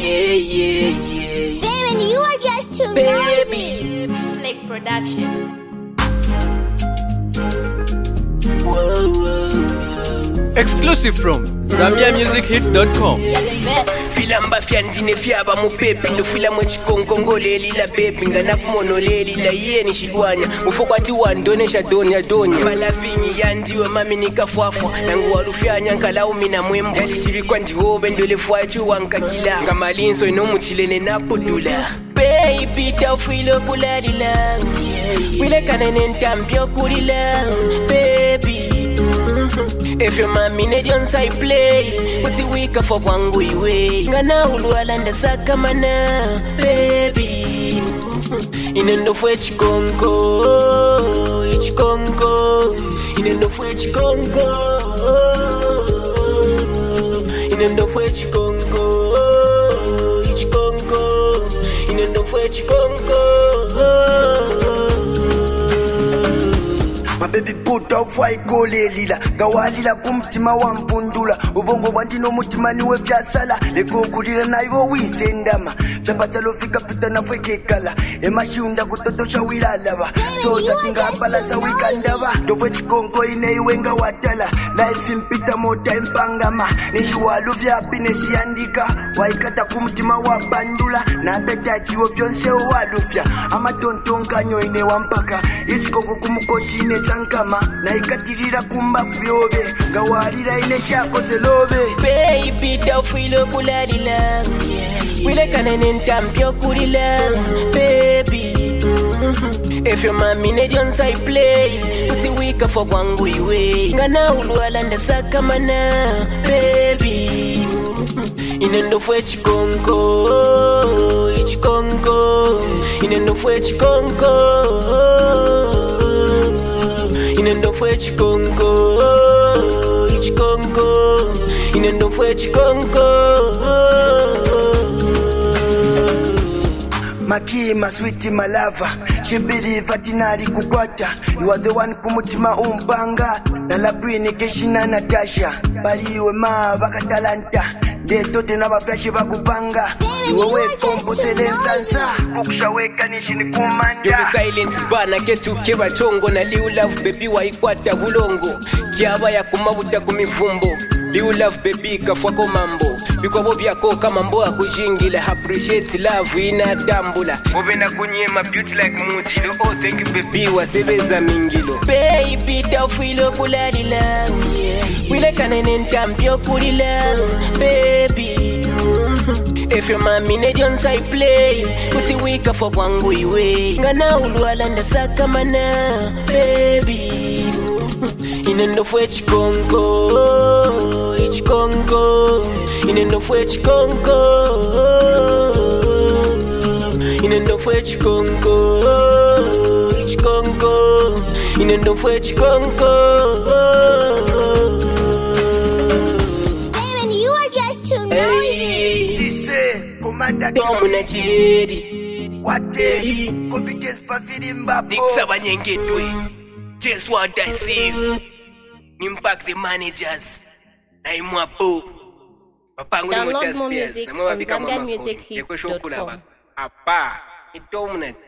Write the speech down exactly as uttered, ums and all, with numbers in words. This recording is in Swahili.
Yeah, yeah, yeah. Baby, you are just too Baby. nosy. Slick Production. Whoa, whoa, whoa. Exclusive from Zambia Music Hits dot com. You're the best. Filamba fyandine fyaba mu pepi ndo filamo chikonkongoleli la baby ngana kumonoleli la yeni shidwanya ufokwati wandonesha donya donya malavinyi yandiwe mami nikafwafwa nangu walufyanya nkalau mina mwembo yalishibikwa ndiwobe ndole fwachu wankakila ngamalinso inomuchilene napudula baby tawfilo kulalila wile kanene ntambyo kulila baby. If your mommy need you inside play, put it weak for one way. Ngana ulualanda saka mana, baby. Inendo fwe chikongo, ichikongo. Inendo fwe chikongo, inendo fwe chikongo, ichikongo. Inendo fwe chikongo. My baby put off why go lila gawalila kumtima wa mpundula ubongo bwandino mutima niwe vyasala lekugulira naivo wisendama chapata lofika pita na fwekekala emashunda kutotosha wilalava so tatinga balasa wikandava dofwe chikongo ineiwe nga watala life mpita mota impangama nishiwalu vya happiness yandika waikata kumtima wa bandula na betachiwo vyonse walufya amatontonganyo ine wampaka ichikongo kumukosi ine tankama na ikatirira kumbafu yobe ngawalira ine shako zelobe baby tawfilo kulalila wile kanene ntampyo kulila baby. If your mommy need you inside play, put it weak for one way. Ngana ulualanda saka mana, baby. Inendo fwe chikongo, ichikongo. Inendo fwe chikongo, inendo fwe chikongo, ichikongo. Inendo fwe chikongo. Makima sweetie my lover, she believe atinari kukwata. You are the one kumutima umpanga. Nalabwini keshina Natasha, baliwe ma bakatalanta. Deto tena bafyashi bakupanga. Iwewe kombo sele sansa, ukshaweka nishini kumanda. Give a silent bana ketu keba chongo na liu love baby wa ikwata bulongo. Kiaba ya kumabuta kumivumbo. Liu love baby kafwako mambo. Bikobo byako kama mboa kujingila. Appreciate love ina dambula. Obena kunyema beauty like mujilo. Oh thank you baby wasebeza mingilo. Baby tawfilo kulalila wile kanene ntampyo kulila baby. If your mommy need you inside play, put it weak for one way. Ngana ulualanda saka mana, baby. Inendo fwe chikongo, ichikongo. Inendo fwe chikongo, inendo fwe chikongo, ichikongo. Inendo fwe chikongo. Baby, you are just too nosy. Sise, komanda Tomu na chedi wate, confidence pa filimbapo. Diksa banyengetwe. Just what I see. Impact the managers. Na imwapo. Download more music on Zambia Music Hits dot com. Apa, ito muna